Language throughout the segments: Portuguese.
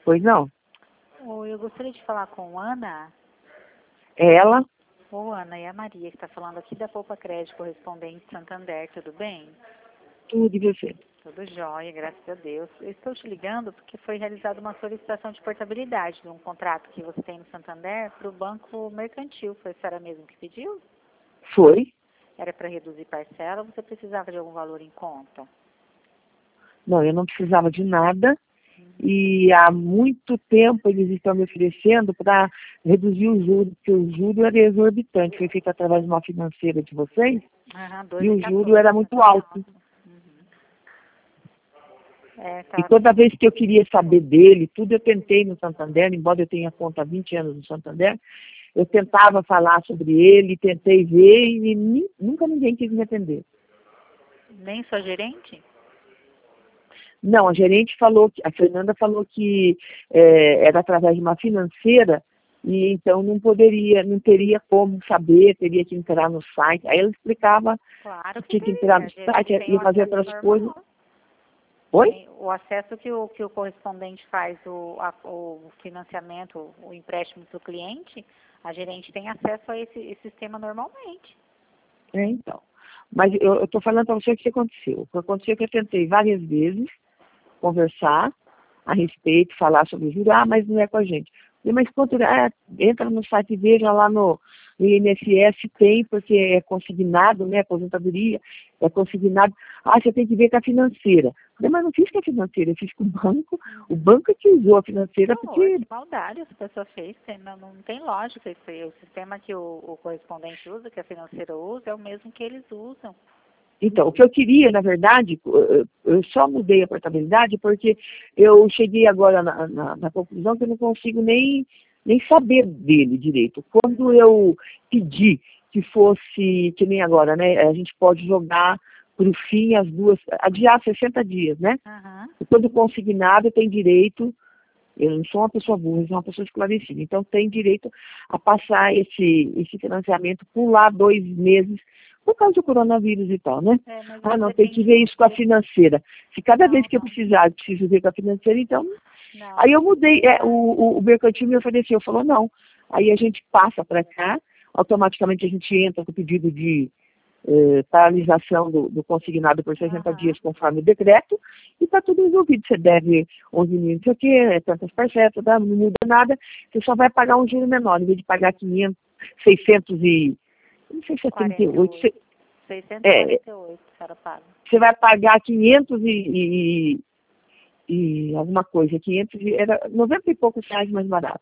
Pois não? Oi, eu gostaria de falar com Ana. É ela? Ô, Ana, é a Maria que está falando aqui da Poupa Crédito Correspondente Santander, tudo bem? Tudo e você. Tudo jóia, graças a Deus. Eu estou te ligando porque foi realizada uma solicitação de portabilidade de um contrato que você tem no Santander para o Banco Mercantil. Foi a senhora mesmo que pediu? Foi? Era para reduzir parcela ou você precisava de algum valor em conta? Não, eu não precisava de nada. E há muito tempo eles estão me oferecendo para reduzir o juro, porque o juro era exorbitante. Foi feito através de uma financeira de vocês e o juro era muito alto. E toda vez que eu queria saber dele, tudo eu tentei no Santander, embora eu tenha conta há 20 anos no Santander, eu tentava falar sobre ele, tentei ver e nunca ninguém quis me atender. Nem sua gerente? Não, a gerente falou, a Fernanda falou que era através de uma financeira e então não teria como saber, teria que entrar no site. Aí ela explicava Claro que tinha que entrar no site e fazer outras coisas. Oi? O acesso que o correspondente faz, o financiamento, o empréstimo do cliente, a gerente tem acesso a esse sistema normalmente. Então. Mas eu estou falando para você o que aconteceu. O que aconteceu é que eu tentei várias vezes conversar a respeito, falar sobre o juro, mas não é com a gente. Mas quanto entra no site e veja lá no INSS, tem, porque é consignado, né, aposentadoria, é consignado. Você tem que ver com a financeira. Mas não fiz com a financeira, eu fiz com o banco é que usou a financeira, porque... Que maldade essa pessoa fez, não tem lógica isso aí. O sistema que o correspondente usa, que a financeira usa, é o mesmo que eles usam. Então, o que eu queria, na verdade, eu só mudei a portabilidade porque eu cheguei agora na conclusão que eu não consigo nem saber dele direito. Quando eu pedi que fosse, que nem agora, né, a gente pode jogar para o fim adiar 60 dias, né? E todo consignado tem direito, eu não sou uma pessoa burra, eu sou uma pessoa esclarecida, então tem direito a passar esse financiamento por lá 2 meses, por causa do coronavírus e tal, né? Não, tem que ver isso com a financeira. Se cada vez que eu precisar, eu preciso ver com a financeira, então... Não. Aí eu mudei, o mercantil me ofereceu, falou não. Aí a gente passa para cá, automaticamente a gente entra com o pedido de paralisação do consignado por 60 dias, conforme o decreto, e está tudo resolvido. Você deve 11 mil, não sei o quê, tantas parcelas, não muda nada, você só vai pagar um juro menor, em vez de pagar 500, 600 e... não sei se é 38. 648, a senhora paga. Você vai pagar 500 e alguma coisa, 500, era 90 e poucos reais mais barato.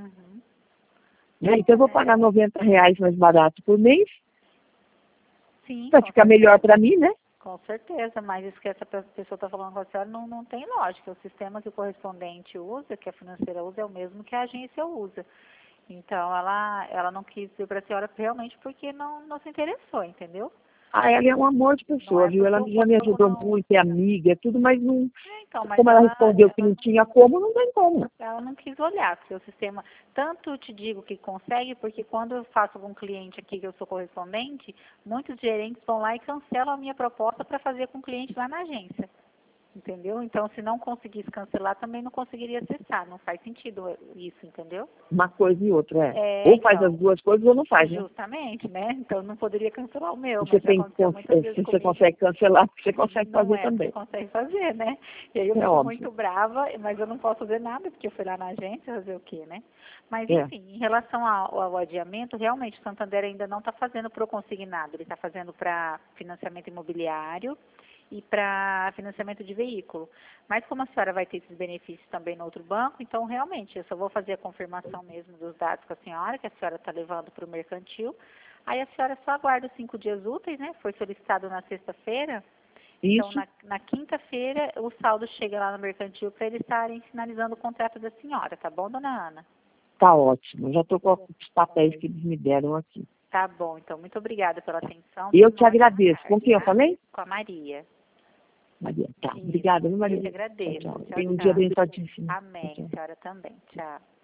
Então eu vou pagar 90 reais mais barato por mês, para ficar melhor para mim, né? Com certeza, mas isso que essa pessoa está falando com a senhora não tem lógica. O sistema que o correspondente usa, que a financeira usa, é o mesmo que a agência usa. Então, ela não quis dizer para a senhora realmente porque não se interessou, entendeu? Ela é um amor de pessoa, viu? Ela já me ajudou muito, é amiga, é tudo, mas não... como ela respondeu que não tinha como, não tem como. Ela não quis olhar, porque o sistema... Tanto te digo que consegue, porque quando eu faço com um cliente aqui que eu sou correspondente, muitos gerentes vão lá e cancelam a minha proposta para fazer com o cliente lá na agência. Entendeu? Então, se não conseguisse cancelar, também não conseguiria acessar. Não faz sentido isso, entendeu? Uma coisa e outra, ou faz as duas coisas ou não faz, né? Justamente, né? Então, não poderia cancelar o meu. Você você consegue cancelar, você consegue fazer também. Você consegue fazer, né? E aí eu fico muito brava, mas eu não posso fazer nada, porque eu fui lá na agência fazer o quê, né? Mas, enfim, em relação ao adiamento, realmente, o Santander ainda não está fazendo para o consignado. Ele está fazendo para financiamento imobiliário e para financiamento de veículo. Mas como a senhora vai ter esses benefícios também no outro banco, então realmente eu só vou fazer a confirmação mesmo dos dados com a senhora, que a senhora está levando para o mercantil. Aí a senhora só aguarda os 5 dias úteis, né? Foi solicitado na sexta-feira. Então, na quinta-feira, o saldo chega lá no mercantil para eles estarem finalizando o contrato da senhora, tá bom, dona Ana? Tá ótimo, já estou com os papéis que eles me deram aqui. Tá bom, então, muito obrigada pela atenção. Eu te agradeço. Com quem eu falei? Com a Maria. Maria, tá. Obrigada, viu, Maria? Eu te agradeço. Tchau. Tenha um dia abençoadíssimo. Amém. A senhora também. Tchau.